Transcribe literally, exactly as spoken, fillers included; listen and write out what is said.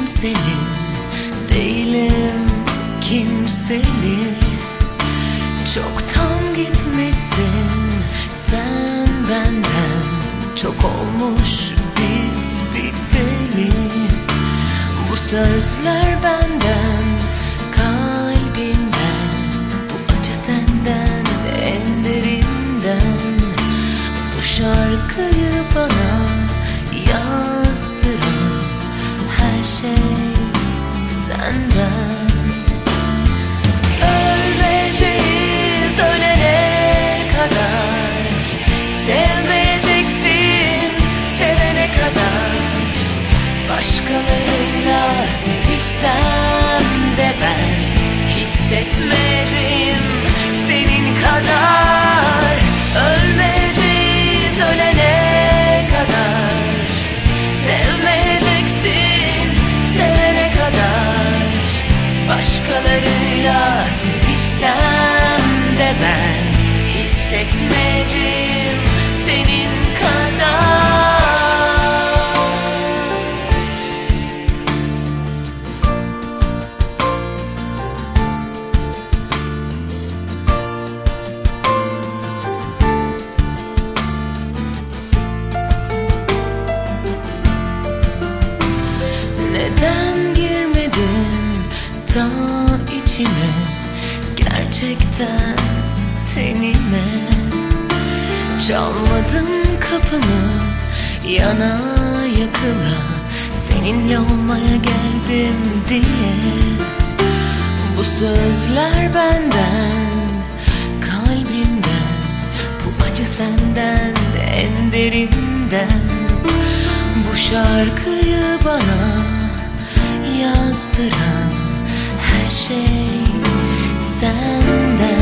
senin, değilim kimseli. Çoktan gitmişsin sen benden, çok olmuş biz biteli. Bu sözler benden, kalbimden, bu acı senden en derinden. Bu şarkıyı bana yazdıran her şey senden. Ölmeyeceğiz ölene kadar, sevmeyeceksin sevene kadar. Başkalarıyla sevişsem de ben hissetmedim senin kadar. Ölmeyeceğiz ölene kadar, sevmeyeceksin sevene kadar. Başkalarıyla sevişsem de ben hissetmedim senin kadar. Neden girmedin ta içime, gerçekten tenime? Çalmadın kapımı yana yakıla, seninle olmaya geldim diye. Bu sözler benden, kalbimden, bu acı senden en derinden. Bu şarkıyı bana yazdıran her şey senden.